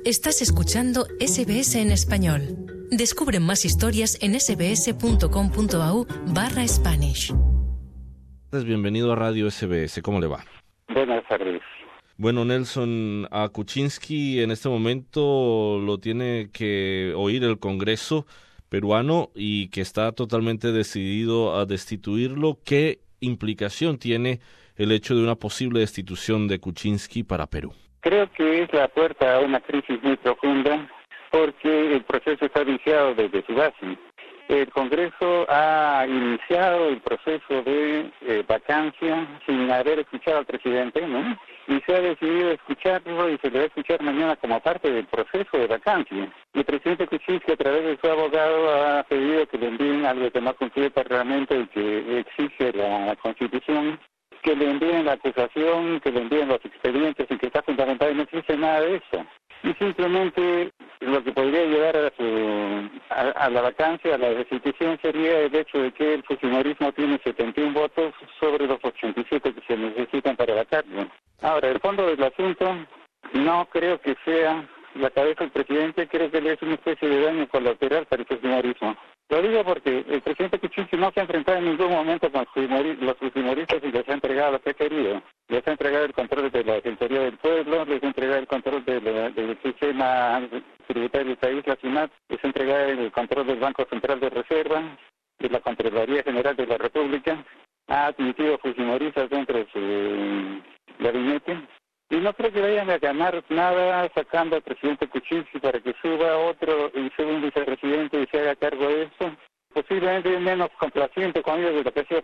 Estás escuchando SBS en español. Descubre más historias en sbs.com.au/Spanish. Bienvenido a Radio SBS. ¿Cómo le va? Buenas tardes. Bueno, Nelson, a Kuczynski en este momento lo tiene que oír el Congreso peruano y que está totalmente decidido a destituirlo. ¿Qué implicación tiene el hecho de una posible destitución de Kuczynski para Perú? Creo que es la puerta a una crisis muy profunda porque el proceso está viciado desde su base. El Congreso ha iniciado el proceso de vacancia sin haber escuchado al presidente, ¿no? Y se ha decidido escucharlo y se le va a escuchar mañana como parte del proceso de vacancia. El presidente Kuczynski, a través de su abogado, ha pedido que le envíen algo que no cumplió el Parlamento y que exige la Constitución, que le envíen la acusación, que le envíen los expedientes y que está fundamentado y no existe nada de eso. Y simplemente lo que podría llevar a la vacancia, a la destitución, sería el hecho de que el fujimorismo tiene 71 votos sobre los 87 que se necesitan para vacarlo. Ahora, el fondo del asunto no creo que sea la cabeza del presidente, creo que es una especie de daño colateral para el fujimorismo. Lo digo porque el presidente Kuczynski no se ha enfrentado en ningún momento con los fujimoristas y les ha entregado lo que ha querido. Les ha entregado el control de la Defensoría del Pueblo, les ha entregado el control del sistema tributario del país, la SUNAT, les ha entregado el control del Banco Central de Reserva, de la Contraloría General de la República, ha admitido fujimoristas dentro de su gabinete. Y no creo que vayan a ganar nada sacando al presidente Kuczynski para que suba otro y suba un vicepresidente y se haga cargo de eso. Posiblemente menos complaciente con ellos de lo que ha sido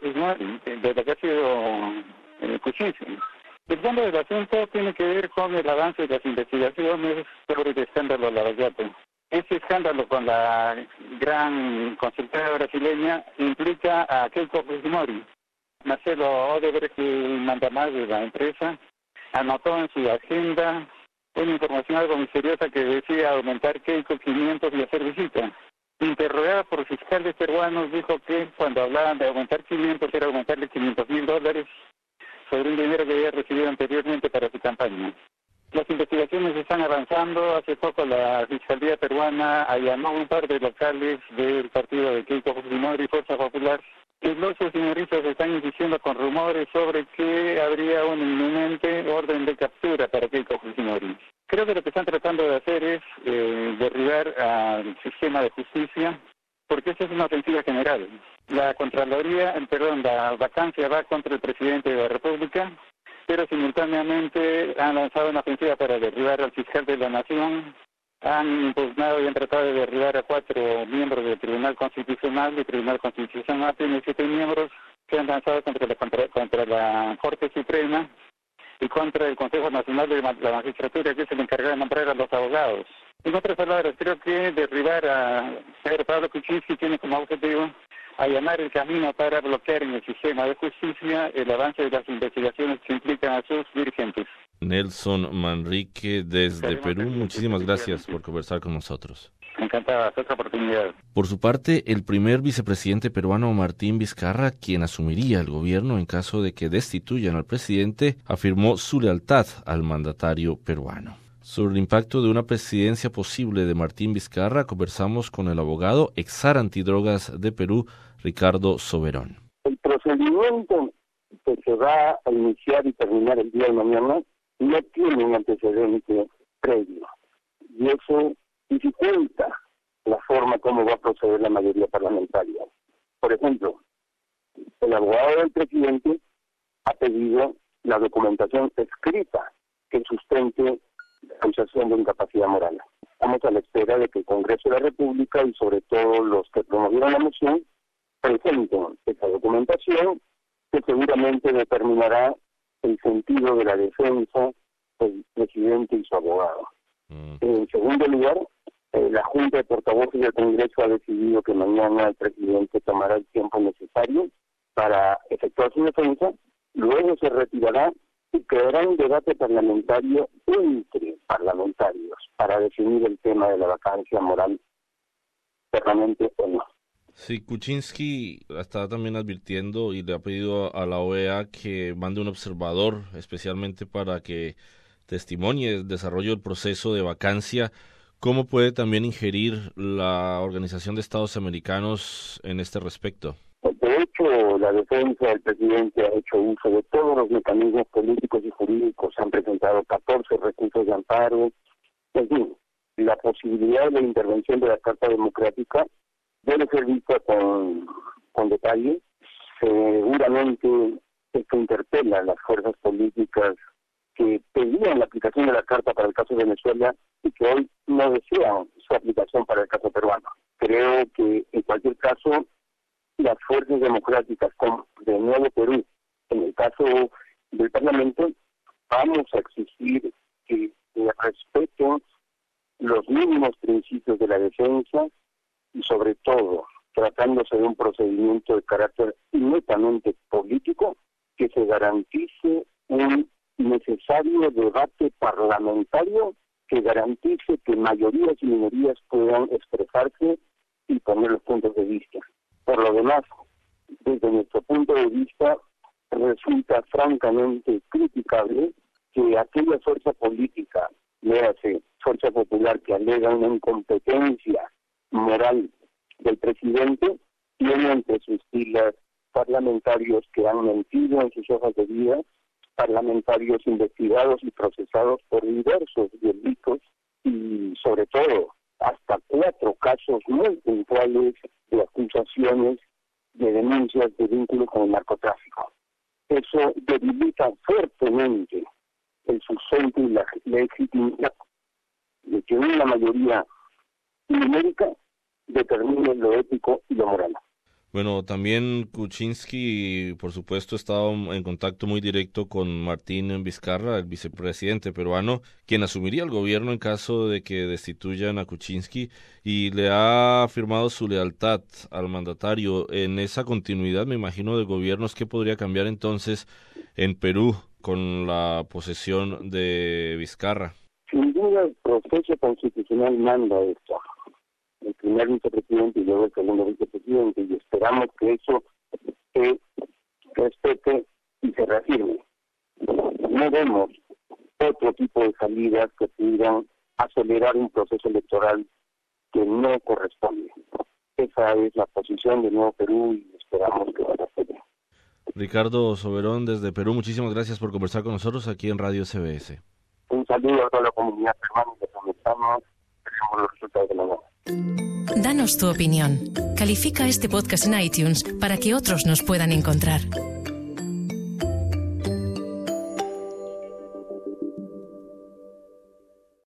Kuczynski. El fondo del asunto tiene que ver con el avance de las investigaciones sobre el escándalo Lavallato. Ese escándalo con la gran consultora brasileña implica a Keiko Fujimori. Marcelo Odebrecht, el mandamás de la empresa, anotó en su agenda una información algo misteriosa que decía aumentar Keiko 500 y hacer visita. Interrogada por fiscales peruanos, dijo que cuando hablaban de aumentar 500 era aumentarle $500,000 sobre un dinero que había recibido anteriormente para su campaña. Las investigaciones están avanzando. Hace poco la Fiscalía peruana allanó un par de locales del partido de Keiko Fujimori y Fuerza Popular. Y los fujimoristas están insistiendo con rumores sobre que habría un inminente orden de captura para Keiko Fujimori. Creo que lo que están tratando de hacer es derribar al sistema de justicia, porque esa es una ofensiva general. La vacancia va contra el presidente de la República, pero simultáneamente han lanzado una ofensiva para derribar al fiscal de la Nación. Han impugnado y han tratado de derribar a 4 miembros del Tribunal Constitucional. El Tribunal Constitucional tiene 7 miembros que han lanzado contra la Corte Suprema y contra el Consejo Nacional de la Magistratura, que es el encargado de nombrar a los abogados. En otras palabras, creo que derribar a Pedro Pablo Kuczynski tiene como objetivo allanar el camino para bloquear en el sistema de justicia el avance de las investigaciones que implican a sus dirigentes. Nelson Manrique desde Perú, muchísimas gracias por conversar con nosotros. Encantada, otra oportunidad. Por su parte, el primer vicepresidente peruano Martín Vizcarra, quien asumiría el gobierno en caso de que destituyan al presidente, afirmó su lealtad al mandatario peruano. Sobre el impacto de una presidencia posible de Martín Vizcarra, conversamos con el abogado ex-SAR antidrogas de Perú, Ricardo Soberón. El procedimiento que se va a iniciar y terminar el día de mañana no tiene un antecedente previo, y eso dificulta la forma como va a proceder la mayoría parlamentaria. Por ejemplo, el abogado del presidente ha pedido la documentación escrita que sustente la acusación de incapacidad moral. Estamos a la espera de que el Congreso de la República y sobre todo los que promovieron la moción presenten esa documentación que seguramente determinará el sentido de la defensa del presidente y su abogado. En segundo lugar, la Junta de Portavoces del Congreso ha decidido que mañana el presidente tomará el tiempo necesario para efectuar su defensa, luego se retirará y quedará un debate parlamentario entre parlamentarios para definir el tema de la vacancia moral permanente o no. Sí, Kuczynski está también advirtiendo y le ha pedido a la OEA que mande un observador, especialmente para que testimonie el desarrollo del proceso de vacancia, ¿cómo puede también ingerir la Organización de Estados Americanos en este respecto? De hecho, la defensa del presidente ha hecho uso de todos los mecanismos políticos y jurídicos. Han presentado 14 recursos de amparo. En fin, la posibilidad de la intervención de la Carta Democrática debe ser vista con detalle. Seguramente esto interpela a las fuerzas políticas que pedían la aplicación de la Carta para el caso de Venezuela y que hoy no desean su aplicación para el caso peruano. Creo que, en cualquier caso, las fuerzas democráticas como de Nuevo Perú, en el caso del Parlamento, vamos a exigir que respeten los mínimos principios de la defensa y, sobre todo, tratándose de un procedimiento de carácter netamente político, que se garantice un necesario debate parlamentario que garantice que mayorías y minorías puedan expresarse y poner los puntos de vista. Por lo demás, desde nuestro punto de vista, resulta francamente criticable que aquella fuerza política, léase Fuerza Popular, que alega una incompetencia moral del presidente, tiene entre sus filas parlamentarios que han mentido en sus hojas de vida, parlamentarios investigados y procesados por diversos delitos y, sobre todo, hasta 4 casos muy puntuales de acusaciones, de denuncias de vínculos con el narcotráfico. Eso debilita fuertemente el sustento y la legitimidad de que una mayoría numérica determine lo ético y lo moral. Bueno, también Kuczynski, por supuesto, ha estado en contacto muy directo con Martín Vizcarra, el vicepresidente peruano, quien asumiría el gobierno en caso de que destituyan a Kuczynski, y le ha afirmado su lealtad al mandatario. En esa continuidad, me imagino, de gobiernos, ¿qué podría cambiar entonces en Perú con la posesión de Vizcarra? Sin duda, el proceso constitucional manda esto. El primer vicepresidente y luego el segundo vicepresidente, y esperamos que eso se respete y se reafirme. No vemos otro tipo de salidas que pudieran acelerar un proceso electoral que no corresponde. Esa es la posición de Nuevo Perú y esperamos que vaya a ser. Ricardo Soberón, desde Perú, muchísimas gracias por conversar con nosotros aquí en Radio SBS. Un saludo a toda la comunidad peruana y latinoamericana. Tenemos los resultados de la noche. Danos tu opinión. Califica este podcast en iTunes para que otros nos puedan encontrar.